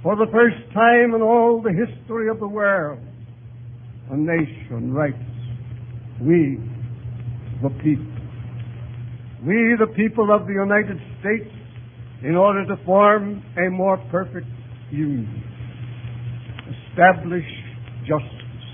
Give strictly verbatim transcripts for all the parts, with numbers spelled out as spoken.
For the first time in all the history of the world, a nation writes, "We, the people." We, the people of the United States, in order to form a more perfect union, establish justice,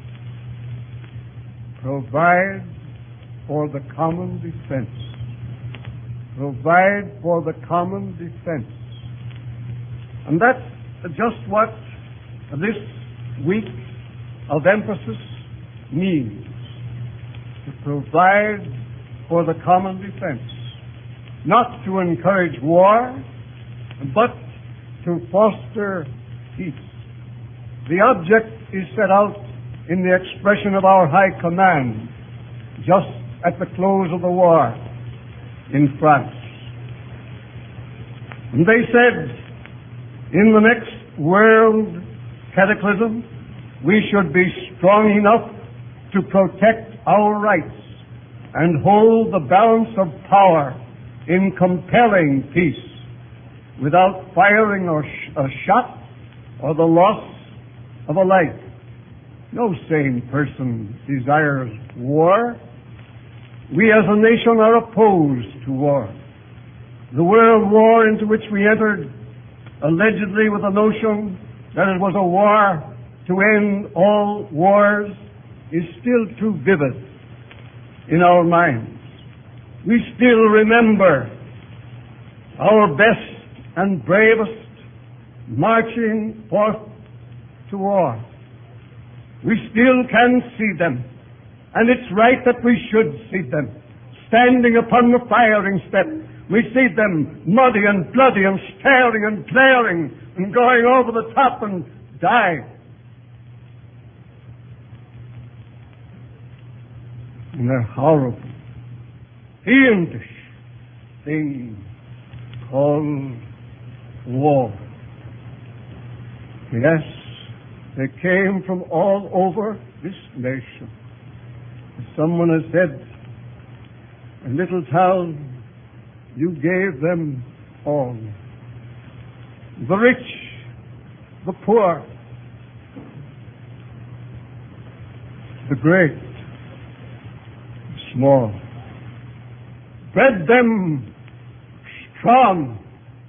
provide for the common defense, provide for the common defense. And that's just what this week of emphasis means, to provide for the common defense, not to encourage war, but to foster peace. The object is set out in the expression of our High Command just at the close of the war in France. And they said, in the next world cataclysm, we should be strong enough to protect our rights and hold the balance of power in compelling peace without firing a, sh- a shot or the loss of a life. No sane person desires war. We as a nation are opposed to war. The world war into which we entered, allegedly with the notion that it was a war to end all wars, is still too vivid in our minds. We still remember our best and bravest marching forth to war. We still can see them, and it's right that we should see them. Standing upon the firing step, we see them muddy and bloody and staring and glaring and going over the top and die. And they're horrible, fiendish things called war. Yes, they came from all over this nation. Someone has said, a little town, you gave them all. The rich, the poor, the great, the small. Bred them strong,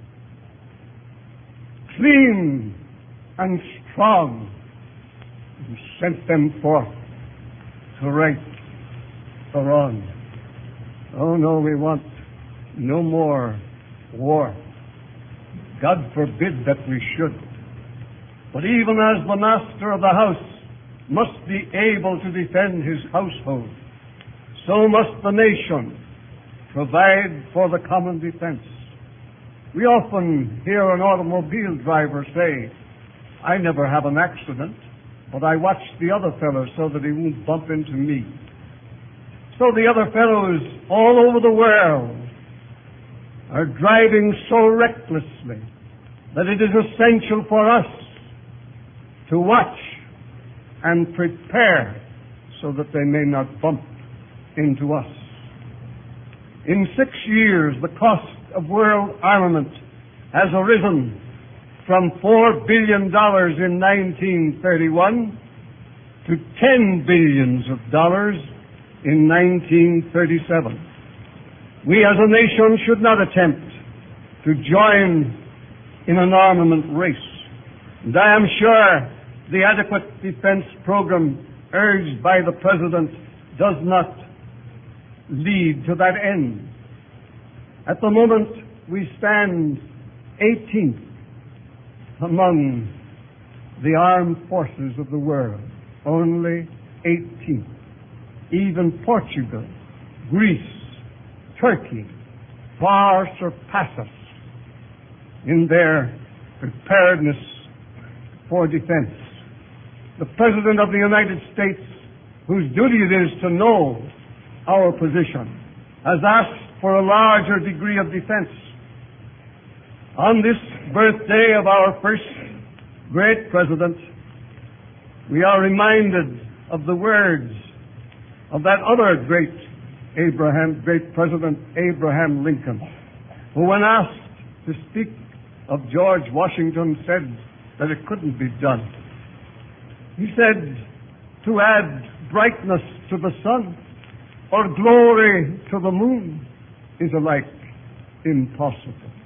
clean and strong, and sent them forth to right the wrong. Oh no, we want no more war. God forbid that we should. But even as the master of the house must be able to defend his household, so must the nation provide for the common defense. We often hear an automobile driver say, I never have an accident, but I watch the other fellow so that he won't bump into me. So the other fellows all over the world are driving so recklessly that it is essential for us to watch and prepare so that they may not bump into us. In six years, the cost of world armament has arisen from four billion dollars in nineteen thirty-one to ten billions of dollars in nineteen thirty-seven. We as a nation should not attempt to join in an armament race. And I am sure the adequate defense program urged by the President does not lead to that end. At the moment, we stand eighteenth among the armed forces of the world. Only eighteenth. Even Portugal, Greece, Turkey far surpass us in their preparedness for defense. The President of the United States, whose duty it is to know our position, has asked for a larger degree of defense. On this birthday of our first great President, we are reminded of the words of that other great Abraham, great President Abraham Lincoln, who when asked to speak of George Washington said, that it couldn't be done. He said to add brightness to the sun or glory to the moon is alike impossible.